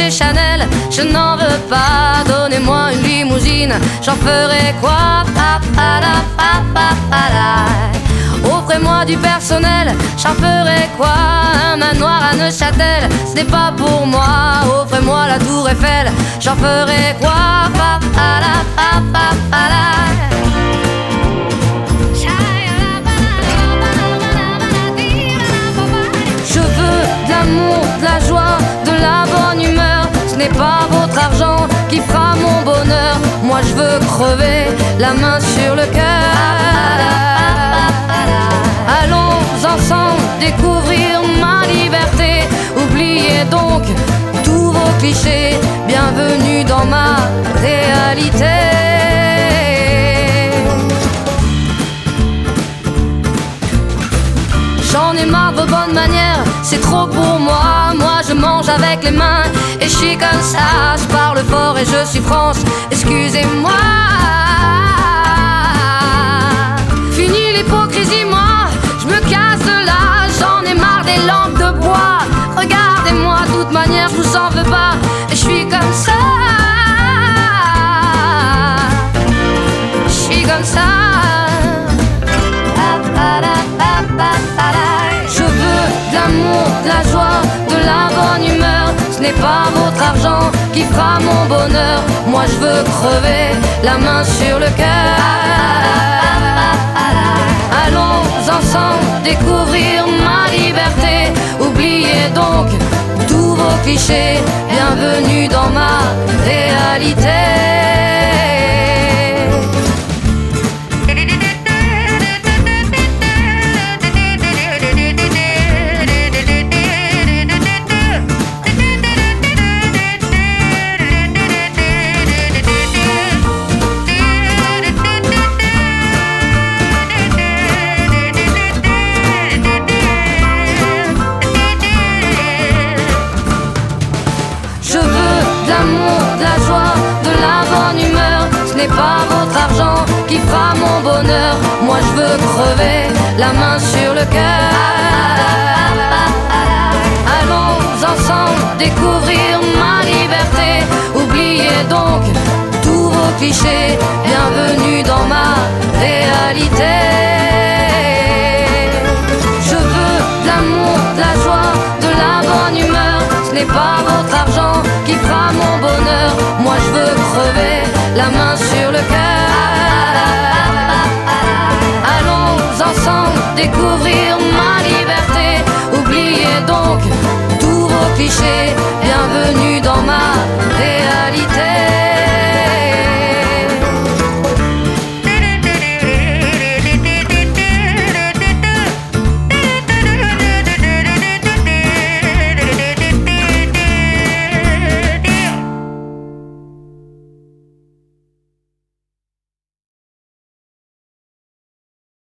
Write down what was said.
chez Chanel, je n'en veux pas. Donnez-moi une limousine, j'en ferai quoi? Offrez-moi du personnel, j'en ferai quoi? Un manoir à Neuchâtel, ce n'est pas pour moi. Offrez-moi la tour Eiffel, j'en ferai quoi? Je veux de l'amour, de la joie, de la bonne humeur. Ce n'est pas votre argent qui fera mon bonheur. Moi je veux crever, la main sur le cœur. Allons ensemble découvrir ma liberté. Oubliez donc tous vos clichés. Bienvenue dans ma réalité. J'en ai marre de vos bonnes manières, c'est trop pour moi. Moi je mange avec les mains et je suis comme ça. Je parle fort et je suis France, excusez-moi. Fini l'hypocrisie, moi je me casse de là. J'en ai marre des lampes de bois. Regardez-moi, de toute manière je vous en veux pas. Et je suis comme ça. Je suis comme ça. Je veux de l'amour, de la joie, de la bonne humeur. Ce n'est pas votre argent qui fera mon bonheur. Moi je veux crever, la main sur le cœur. Allons ensemble découvrir ma liberté. Oubliez donc tous vos clichés. Bienvenue dans ma réalité. Ce n'est pas votre argent qui fera mon bonheur. Moi je veux crever, la main sur le cœur. Allons ensemble découvrir ma liberté. Oubliez donc tous vos clichés. Bienvenue dans ma réalité. Je veux de l'amour, de la joie, de la bonne humeur. Ce n'est pas votre argent qui fera mon bonheur. Moi je veux crever, la main sur le cœur. Allons ensemble découvrir ma liberté. Oubliez donc tous vos clichés. Bienvenue dans ma réalité.